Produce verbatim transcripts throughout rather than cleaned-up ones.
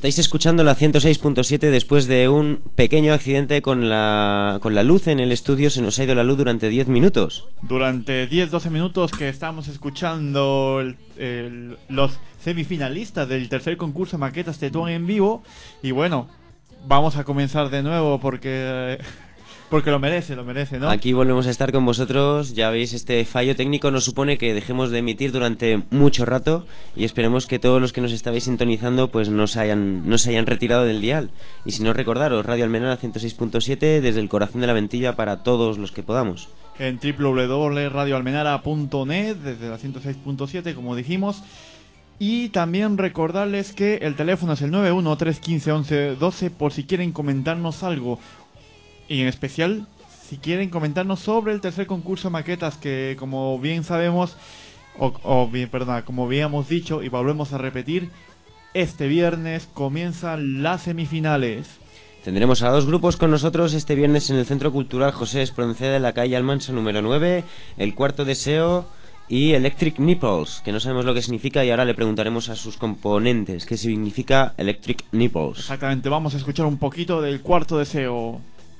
Estáis escuchando la ciento seis punto siete después de un pequeño accidente con la, con la luz en el estudio. Se nos ha ido la luz durante diez minutos. Durante diez doce minutos que estamos escuchando el, el, los semifinalistas del tercer concurso Maquetas Tetuán en vivo. Y bueno, vamos a comenzar de nuevo porque... Porque lo merece, lo merece, ¿no? Aquí volvemos a estar con vosotros. Ya veis, este fallo técnico nos supone que dejemos de emitir durante mucho rato y esperemos que todos los que nos estabais sintonizando pues no se hayan, no se hayan retirado del dial. Y si no, recordaros, Radio Almenara ciento seis punto siete desde el corazón de la Ventilla para todos los que podamos. En doble u doble u doble u punto radio almenara punto net desde la ciento seis punto siete, como dijimos. Y también recordarles que el teléfono es el nueve uno tres uno cinco once doce por si quieren comentarnos algo. Y en especial, si quieren comentarnos sobre el tercer concurso Maquetas, que como bien sabemos, o, o bien, perdón, como habíamos dicho y volvemos a repetir, este viernes comienzan las semifinales. Tendremos a dos grupos con nosotros este viernes en el Centro Cultural José Espronceda de la calle Almansa número nueve, El Cuarto Deseo y Electric Nipples, que no sabemos lo que significa y ahora le preguntaremos a sus componentes qué significa Electric Nipples. Exactamente, vamos a escuchar un poquito del Cuarto Deseo.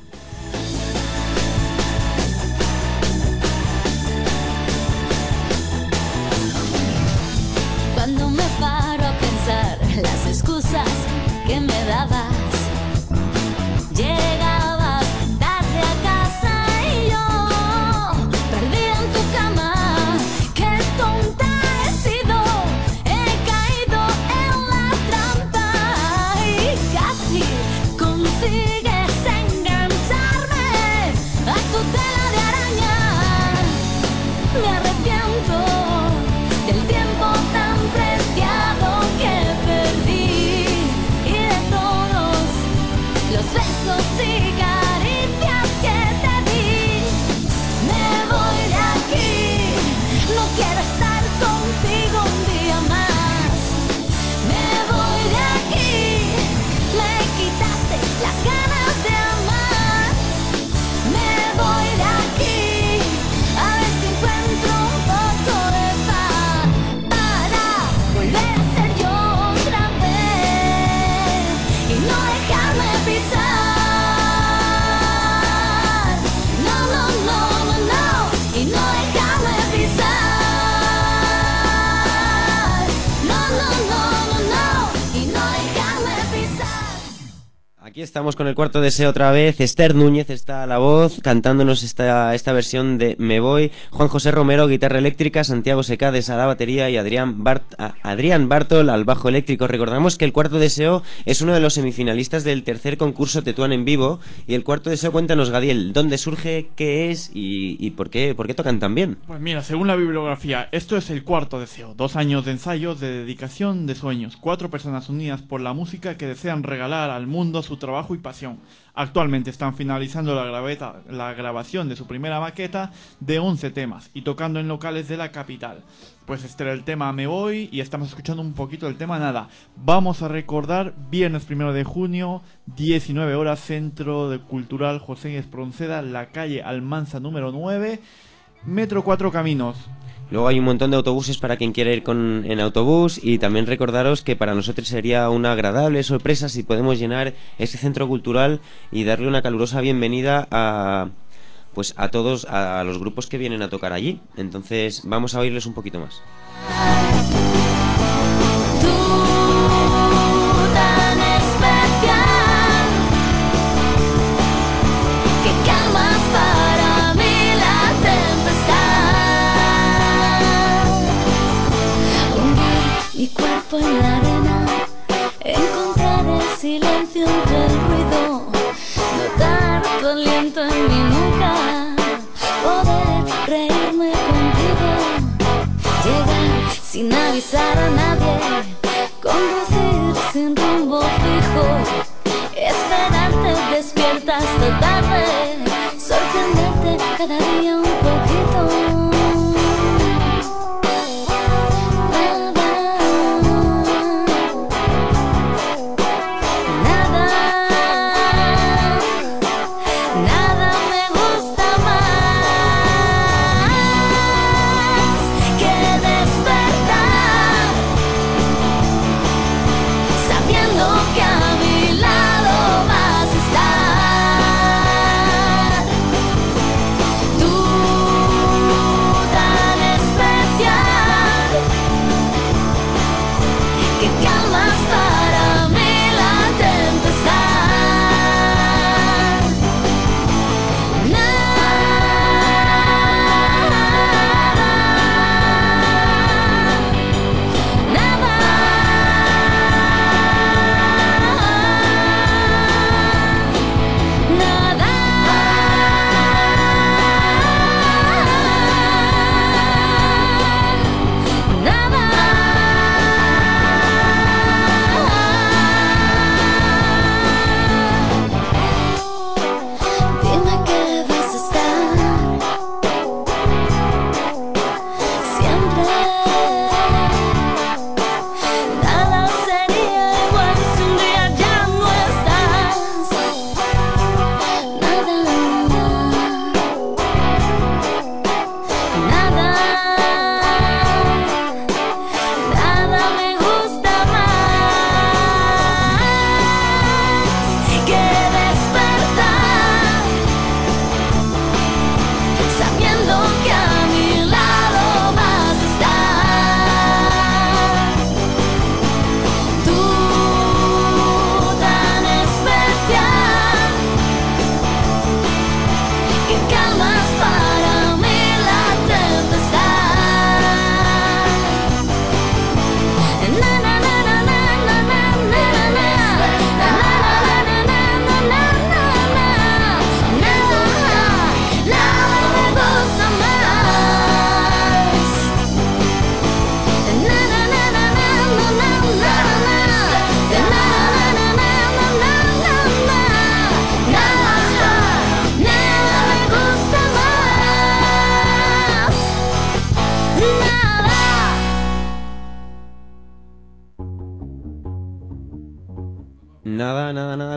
Cuando me paro a pensar las excusas que me dabas, llegabas tarde a casa y yo perdida en tu cama. Qué tonta he sido, he caído en la trampa y casi consigues engancharme a tu tela de araña. Me arrepiento del tiempo tan preciado que perdí y de todos los besos y caricias que te di. Me voy de aquí, no quiero estar contigo un día más. Me voy de aquí, me quitaste las ganas de amar. Me voy de aquí, a ver si encuentro un poco de paz para volver a ser yo otra vez y no dejarme pisar. No, no, no, no, no, y no dejarme pisar. No, no, no, no, no, y no dejarme pisar. Aquí estamos con el Cuarto Deseo otra vez. Esther Núñez está a la voz, cantándonos esta, esta versión de Me Voy. Juan José Romero, guitarra eléctrica. Santiago Secades a la batería y Adrián, Bart, a, Adrián Bartol al bajo eléctrico. Recordamos que el Cuarto Deseo es uno de los semifinalistas del tercer concurso Tetuán en vivo. Y el Cuarto Deseo, cuéntanos, Gadiel, ¿dónde surge, qué es y, y por qué, por qué tocan tan bien? Pues mira, según la bibliografía, esto es el Cuarto Deseo. Dos años de ensayos, de dedicación, de sueños. Cuatro personas unidas por la música que desean regalar al mundo su trabajo y pasión. Actualmente están finalizando la, graveta, la grabación de su primera maqueta de once temas y tocando en locales de la capital. Pues este era el tema Me Voy y estamos escuchando un poquito del tema Nada. Vamos a recordar, viernes primero de junio, diecinueve horas, Centro de Cultural José Espronceda, la calle Almansa número nueve, Metro Cuatro Caminos. Luego hay un montón de autobuses para quien quiera ir con, en autobús y también recordaros que para nosotros sería una agradable sorpresa si podemos llenar ese centro cultural y darle una calurosa bienvenida a, pues a todos, a los grupos que vienen a tocar allí. Entonces vamos a oírles un poquito más. Tú tan especial que calmas para mí la tempestad. Hundir mi cuerpo en la arena, encontrar el silencio entre el ruido, notar tu aliento en mi nuca, poder reírme contigo, llegar sin avisar a nadie, conducir sin rumbo fijo, esperarte despierta hasta tarde, sorprenderte cada día un poquito. Nada, nada, nada me gusta más que despertar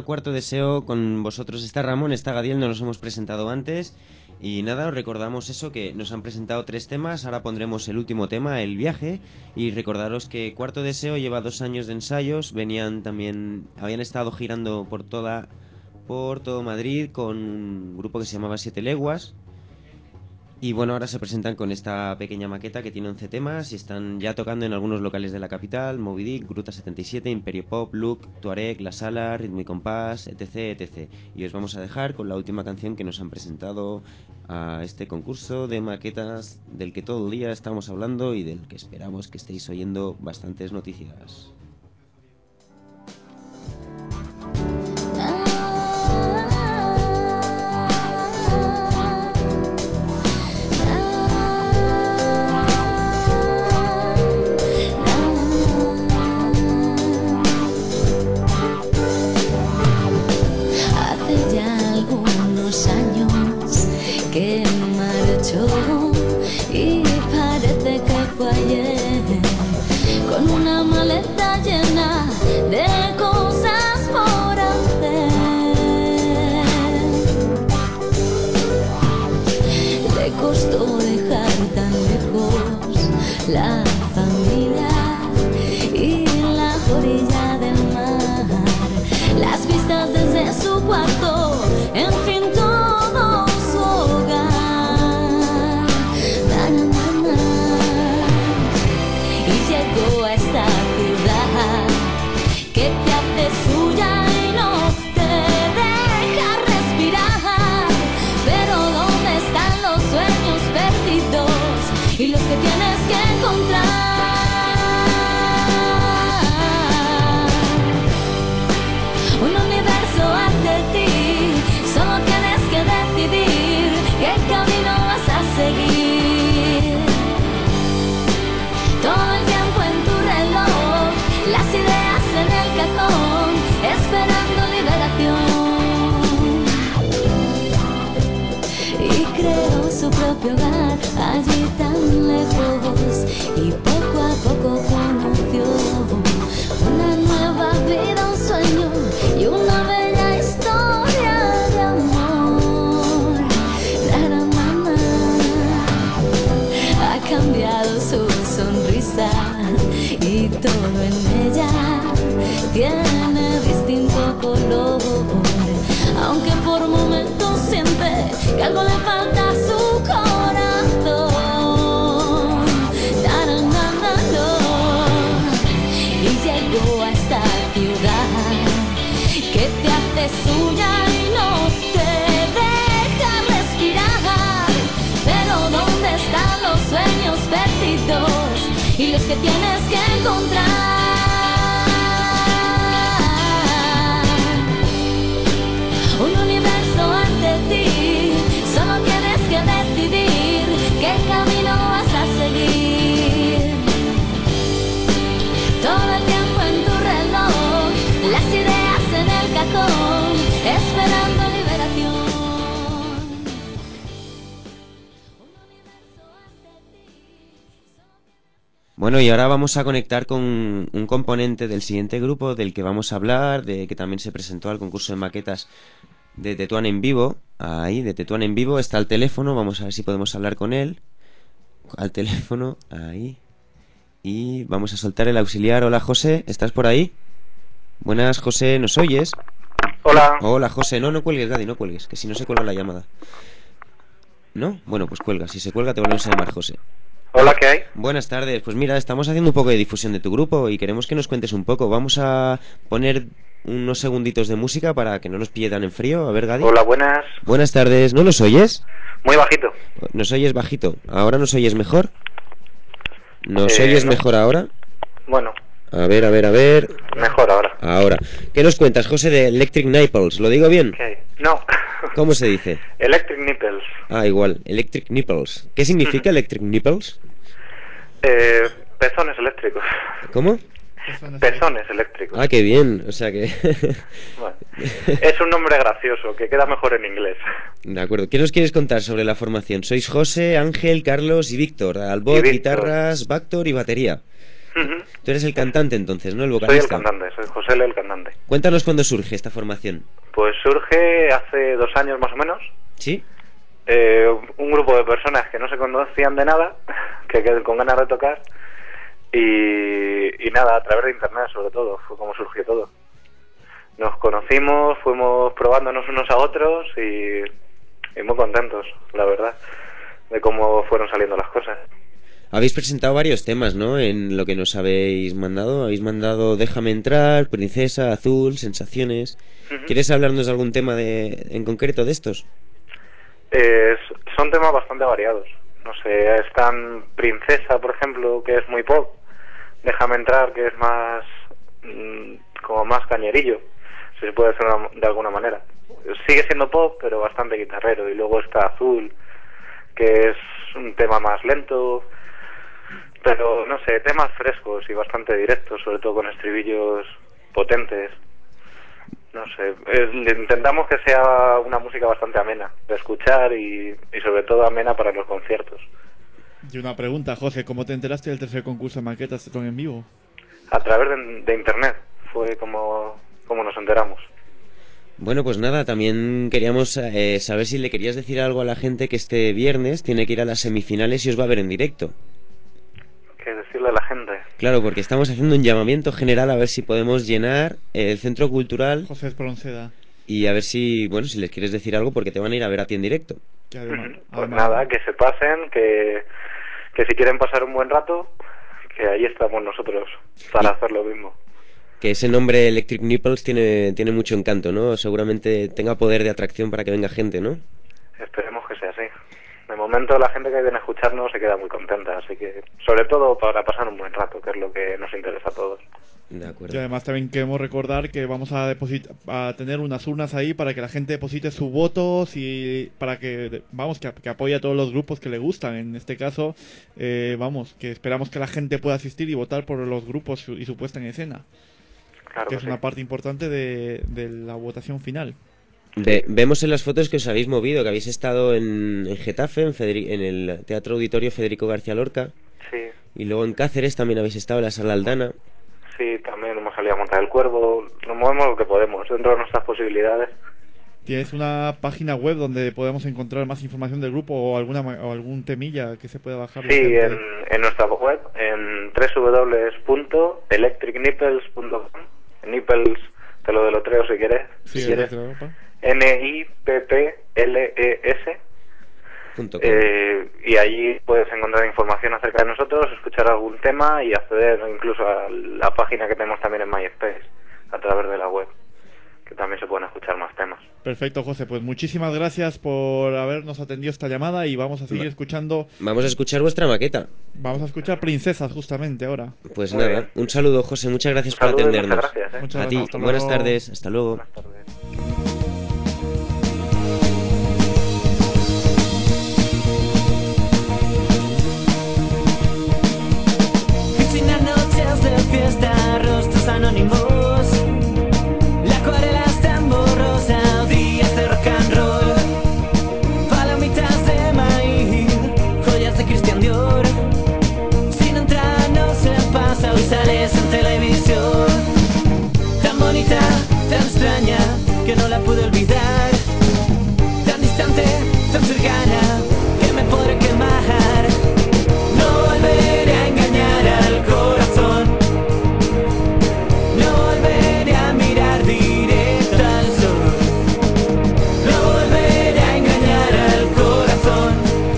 Cuarto Deseo, con vosotros está Ramón, está Gadiel, nos los hemos presentado antes. Y nada, os recordamos eso, que nos han presentado tres temas, ahora pondremos el último tema, el viaje. Y recordaros que Cuarto Deseo lleva dos años de ensayos, venían también, habían estado girando por toda, por todo Madrid con un grupo que se llamaba Siete Leguas. Y bueno, ahora se presentan con esta pequeña maqueta que tiene once temas y están ya tocando en algunos locales de la capital: Moby Dick, Gruta setenta y siete, Imperio Pop, Look, Tuareg, La Sala, Ritmo y Compás, etc, etc. Y os vamos a dejar con la última canción que nos han presentado a este concurso de maquetas del que todo el día estamos hablando y del que esperamos que estéis oyendo bastantes noticias. Hace ya algunos años que marchó y parece que fue ayer, con una maleta llena de cosas por hacer. Le costó dejar tan lejos la familia y la orilla del mar, las vistas desde su cuarto, en fin todo su hogar. Na, na, na, na. Y llegó a esta ciudad que te hace suya y no te deja respirar. Pero ¿dónde están los sueños perdidos y los que tienes que encontrar? Un universo ante ti, solo tienes que decidir qué camino vas a seguir. Todo el tiempo en tu reloj, las ideas en el cajón, esperando liberación. Y creó su propio hogar allí tan lejos, y poco a poco conoció una nueva vida, un sueño y una bella historia de amor. Na, na, na, na. Ha cambiado su sonrisa y todo en ella tiene distinto color, aunque por momentos siente que algo le falta a su corazón. Na, na, na, na, no. Y llegó a esta ciudad que te hace suya y no te deja respirar. Pero ¿dónde están los sueños perdidos y los que tienes que encontrar? Un universo ante ti, solo tienes que decidir qué camino vas a seguir. Todo el tiempo en tu reloj, las ideas en el cajón, esperando liberación. Un universo ante ti, solo tienes... Bueno, y ahora vamos a conectar con un componente del siguiente grupo del que vamos a hablar, de que también se presentó al concurso de maquetas de Tetuán en vivo. Ahí, de Tetuán en vivo, está el teléfono, vamos a ver si podemos hablar con él. Al teléfono, ahí. Y vamos a soltar el auxiliar. Hola, José, ¿estás por ahí? Buenas, José, ¿nos oyes? Hola. Hola, José, no, no cuelgues, Gadi, no cuelgues, que si no se cuelga la llamada. ¿No? Bueno, pues cuelga, si se cuelga te volvemos a llamar, José. Hola, ¿qué hay? Buenas tardes, pues mira, estamos haciendo un poco de difusión de tu grupo y queremos que nos cuentes un poco. Vamos a poner unos segunditos de música para que no nos pille tan en frío. A ver, Gadi. Hola, buenas. Buenas tardes, ¿no nos oyes? Muy bajito. Nos oyes bajito. ¿Ahora nos oyes mejor? ¿Nos Eh, oyes no. mejor ahora? Bueno, A ver, a ver, a ver. mejor ahora. Ahora. ¿Qué nos cuentas, José, de Electric Nipples? ¿Lo digo bien? ¿Qué hay? No. ¿Cómo se dice? Electric Nipples. Ah, igual, Electric Nipples. ¿Qué significa Electric Nipples? Eh, pezones eléctricos. ¿Cómo? Pezones eléctricos. Ah, qué bien, o sea que... Bueno, es un nombre gracioso, que queda mejor en inglés. De acuerdo. ¿Qué nos quieres contar sobre la formación? Sois José, Ángel, Carlos y Víctor. Al voz, Y Víctor. guitarras, Bactor y batería. Ujú. Tú eres el cantante entonces, ¿no? El Soy el vocalista. cantante, soy José L, el cantante. Cuéntanos cuándo surge esta formación. Pues surge hace dos años más o menos. ¿Sí? Eh, un grupo de personas que no se conocían de nada, que quedan con ganas de tocar. Y, y nada, a través de internet sobre todo, fue como surgió todo. Nos conocimos, fuimos probándonos unos a otros y, y muy contentos, la verdad, de cómo fueron saliendo las cosas. Habéis presentado varios temas, ¿no? En lo que nos habéis mandado. Habéis mandado Déjame entrar, Princesa, Azul, Sensaciones. Ujú. ¿Quieres hablarnos de algún tema de, en concreto de estos? Eh, son temas bastante variados. No sé, están Princesa, por ejemplo, que es muy pop. Déjame entrar, que es más, mmm, como más cañerillo, si se puede decir una- de alguna manera. Sigue siendo pop, pero bastante guitarrero. Y luego está Azul, que es un tema más lento, pero no sé, temas frescos y bastante directos, sobre todo con estribillos potentes. No sé, es- intentamos que sea una música bastante amena de escuchar y, y sobre todo amena para los conciertos. Y una pregunta, José, ¿cómo te enteraste del tercer concurso de maquetas con en vivo? A través de, de internet fue como, como nos enteramos. Bueno, pues nada, también queríamos eh, saber si le querías decir algo a la gente que este viernes tiene que ir a las semifinales y os va a ver en directo. ¿Qué decirle a la gente? Claro, porque estamos haciendo un llamamiento general a ver si podemos llenar el centro cultural José Espronceda, y a ver si, bueno, si les quieres decir algo porque te van a ir a ver a ti en directo. que además... Ujú. Pues además nada, que se pasen, que, que si quieren pasar un buen rato, que ahí estamos nosotros para Y- hacer lo mismo. Que ese nombre Electric Nipples tiene, tiene mucho encanto, ¿no? Seguramente tenga poder de atracción para que venga gente, ¿no? Esperemos que sea así. De momento la gente que viene a escucharnos se queda muy contenta, así que sobre todo para pasar un buen rato, que es lo que nos interesa a todos. De Y acuerdo. además también queremos recordar que vamos a, deposit- a tener unas urnas ahí para que la gente deposite sus votos y para que, vamos, que, que apoye a todos los grupos que le gustan. En este caso, eh, vamos, que esperamos que la gente pueda asistir y votar por los grupos su- y su puesta en escena, Claro que que es sí. una parte importante de, de la votación final. Ve- vemos en las fotos que os habéis movido, que habéis estado en, en Getafe, en, Federi- en el Teatro Auditorio Federico García Lorca, Sí, y luego en Cáceres también habéis estado en la Sala Aldana. sí, también hemos salido a montar el cuervo, nos movemos lo que podemos, dentro de nuestras posibilidades. ¿Tienes una página web donde podemos encontrar más información del grupo o alguna ma- o algún temilla que se pueda bajar la Sí, gente? en, en nuestra web, en doble u doble u doble u punto electric nipples punto com. Nipples, te lo deletreo si quieres. Sí, Si el quieres. de Europa. N I P P L E S. Punto com. Eh, y allí puedes encontrar información acerca de nosotros, escuchar algún tema y acceder incluso a la página que tenemos también en MySpace, a través de la web, que también se pueden escuchar más temas. Perfecto, José. Pues muchísimas gracias por habernos atendido esta llamada y vamos a seguir escuchando. Vamos a escuchar vuestra maqueta. Vamos a escuchar Princesas justamente ahora. Pues Muy nada, bien. un saludo, José, muchas gracias Un por saludo y muchas atendernos. gracias. ¿eh? Muchas A gracias. ti, Hasta buenas luego. tardes, hasta luego. Buenas tardes. Cristina, noches de fiesta, rostros anónimos. La acuarela está en borrosa, días de rock and roll. Palomitas de maíz, joyas de Christian Dior. Sin entrada no se pasa, hoy sales en televisión. Tan bonita, tan extraña, que no la pude olvidar. Tan distante, tan cercana, que me podré quemar. No volveré a engañar al corazón. No volveré a mirar directo al sol. No volveré a engañar al corazón.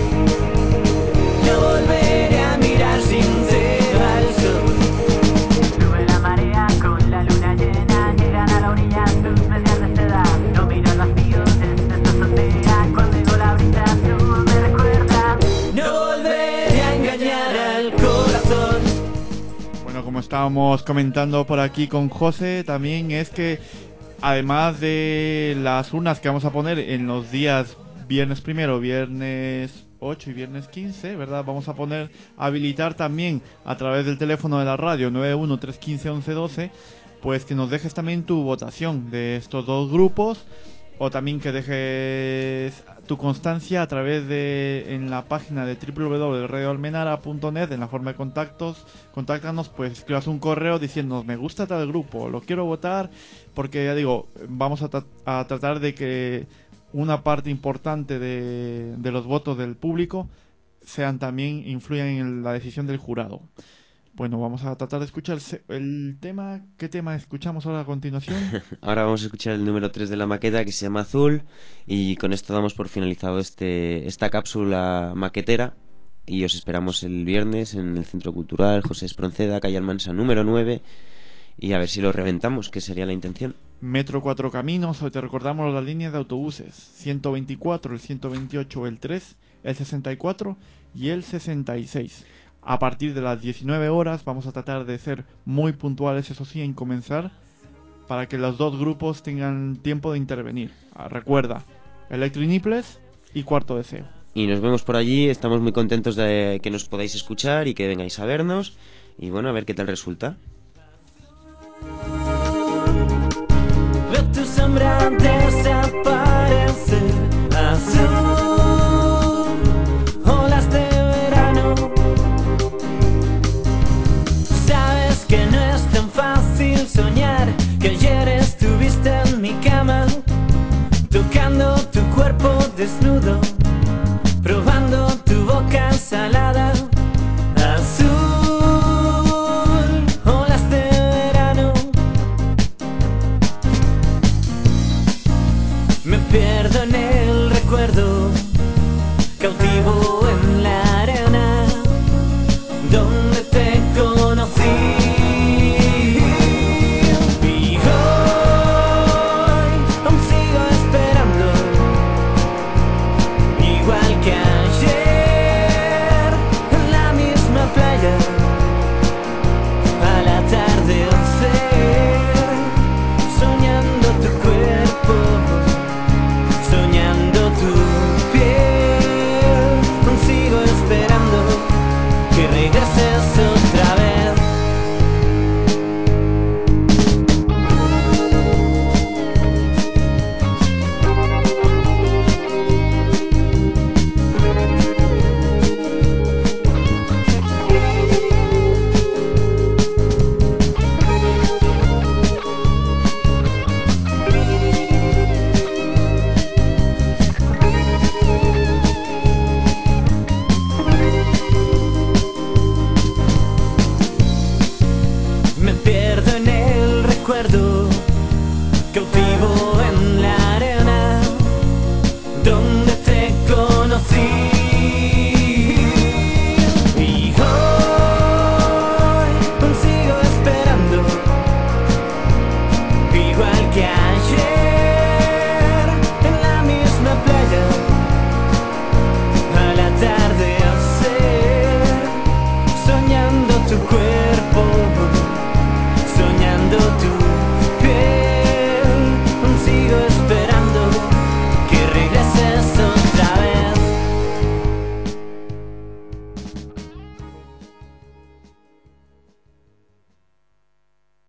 No volveré a mirar sincero al sol. Sube la marea con la luna llena, llegan a la orilla sus medias de seda. No miro al vacío desde tu azotea, cuando digo la brisa azul me recuerda. No volveré a engañar al corazón. Bueno, como estábamos comentando por aquí con José, también es que además de las urnas que vamos a poner en los días viernes primero, viernes ocho y viernes quince, ¿verdad? Vamos a poner, habilitar también a través del teléfono de la radio nueve uno tres uno cinco once doce, pues que nos dejes también tu votación de estos dos grupos o también que dejes tu constancia a través de en la página de doble u doble u doble u punto radio almenara punto net, en la forma de contactos, contáctanos, pues escribas un correo diciéndonos me gusta tal grupo, lo quiero votar, porque ya digo, vamos a, tra- a tratar de que una parte importante de, de los votos del público sean también, influyan en la decisión del jurado. Bueno, vamos a tratar de escuchar se- el tema. ¿Qué tema escuchamos ahora a continuación? Ahora vamos a escuchar el número tres de la maqueta, que se llama Azul, y con esto damos por finalizado este esta cápsula maquetera, y os esperamos el viernes en el Centro Cultural José Espronceda, calle Almansa número nueve, y a ver si lo reventamos, que sería la intención. Metro Cuatro Caminos, hoy te recordamos las líneas de autobuses: ciento veinticuatro, el ciento veintiocho, el tres, el sesenta y cuatro y el sesenta y seis. A partir de las diecinueve horas vamos a tratar de ser muy puntuales, eso sí, en comenzar, para que los dos grupos tengan tiempo de intervenir. Ah, recuerda, Electriniples y Cuarto Deseo. Y nos vemos por allí, estamos muy contentos de que nos podáis escuchar y que vengáis a vernos, y bueno, a ver qué tal resulta. Veo tu sombra desaparecer, azul, olas de verano. Sabes que no es tan fácil soñar que ayer estuviste en mi cama, tocando tu cuerpo desnudo, probando tu boca salada. Azul, olas de verano. Me pierdo en el recuerdo, cautivo en